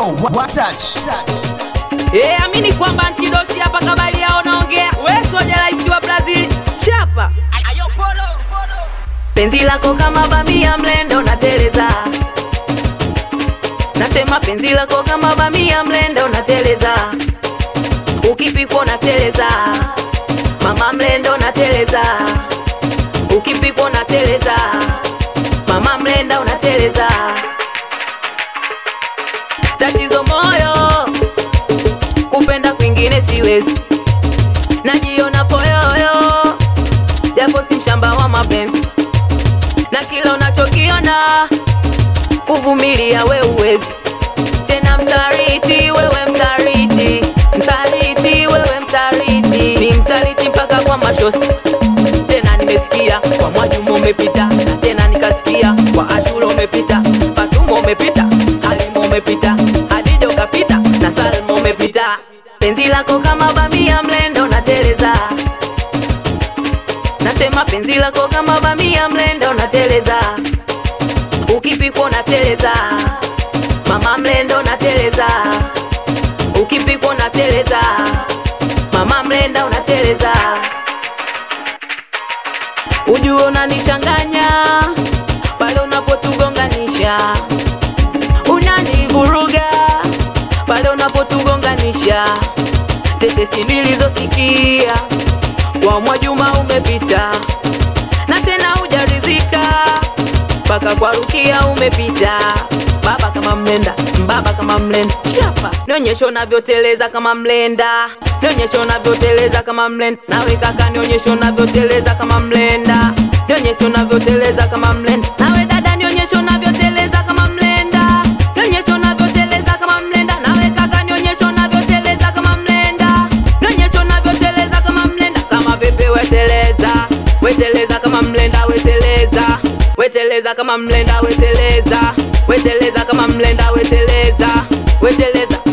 touch. Amini kwamba antidoti hapa kabali yao naongea. Wewe soja rais wa Brazil. Chapa. Penzi lako kama bamia mlendo na teleza. Nasema penzi lako kama bamia mlendo na teleza. Ukipikwa na teleza. Mama mlendo na teleza. Ukipikwa na teleza. Mama mlenda unateleza. Tatizo moyo, kupenda kwingine siwezi. Najiona poyoyo, japo si mshamba wa mapenzi. Na kila unachokiona, kuvumilia we uwezi. Tena msaliti, wewe msaliti. Msaliti, wewe msaliti. Ni msaliti mpaka kwa mashosti. Tena nimesikia, kwa Mwajuma umepita. Na tena nikasikia, kwa Ashura umepita. Fatuma umepita, Halima umepita. Hadija ukapita, na Salma umepita. Penzi lako kama bamia mlendo na teleza. Nasema penzi lako kama bamia mlendo na teleza. Ukipikwa na teleza. Mama mlendo na teleza. Ukipikwa na teleza. Mama mlenda unateleza. Ujue unanichanganya pale unapotugonganisha. Unanivuruga pale unapotugonganisha. Tetesi nilizosikia kwa Mwajuma umepita. Na tena hujaridhika mpaka kwa Rukia umepita. Baba kama mlenda, mbaba kama mlenda. Chapa, nionyesho unavyoteleza kama mlenda. Nionyesho unavyoteleza kama mlenda. Nawe kaka nionyesho unavyoteleza kama mlenda. Nionyesho unavyoteleza kama mlenda. Nawe dada nionyesho unavyoteleza kama mlenda. Nionyesho unavyoteleza kama mlenda. Nawe kaka nionyesho unavyoteleza kama mlenda. Nionyesho unavyoteleza kama mlenda. Kama pepe weteleza. Weteleza kama mlenda weteleza. Weteleza kama mlenda weteleza. Weteleza kama mlenda weteleza. Weteleza